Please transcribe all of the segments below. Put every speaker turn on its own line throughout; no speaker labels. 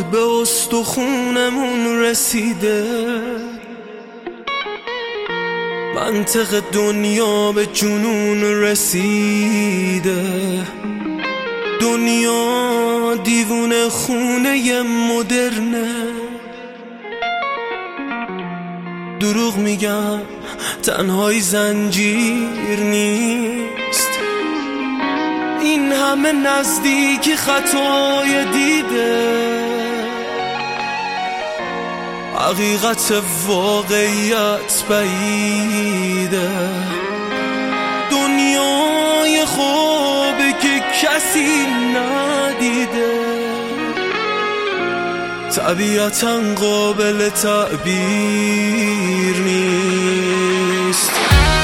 باد به استخونمون رسیده، منطق دنیا به جنون رسیده. دنیا دیوونه خونه مدرنه، دروغ میگم تنهایی زنجیر نیست. این همه نزدیکی خطای دیده، حقیقت واقعیت بعیده. دنیای خوبه که کسی ندیده، طبیعتاً قابل تعبیر نیست.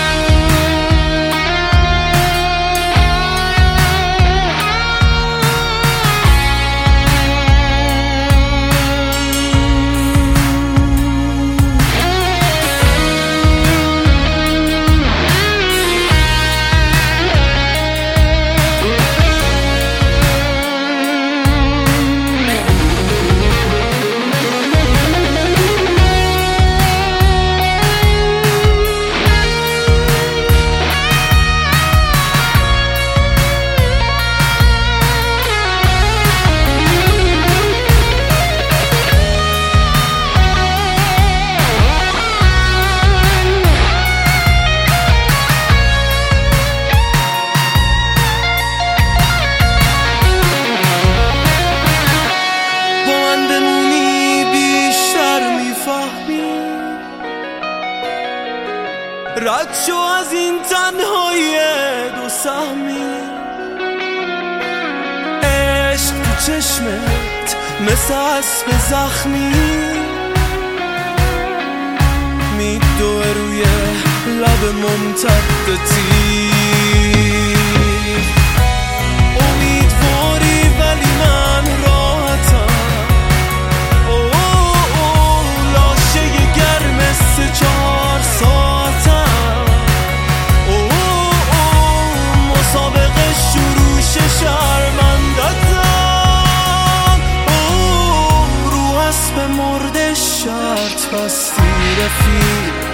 رد شو از این تنهایی دو سهمی، عشق تو چشمت مثل اسب زخمی میدوه روی لب ممتد تیر. امیدواری ولی من راحتم، لاشه گرم سه 4 ساعتم. شرط بستی رفیق